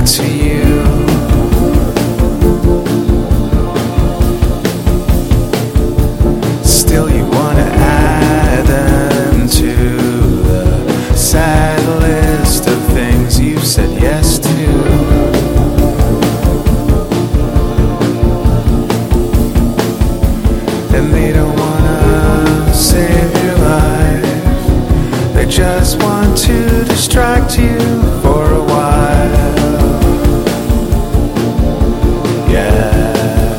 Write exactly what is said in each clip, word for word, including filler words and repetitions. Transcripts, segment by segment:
back to you. Still you wanna add them to the sad list of things you've said yes to. And they don't wanna save your life, they just want to distract you for a while. Yeah.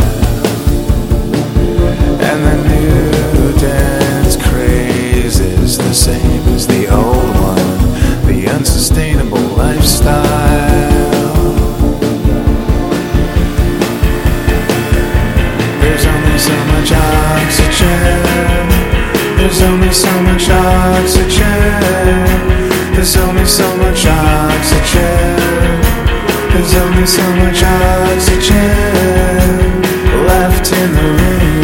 And the new dance craze is the same as the old one, the unsustainable lifestyle. There's only so much oxygen, there's only so much oxygen, there's only so much oxygen, there's only so much oxygen left in the room.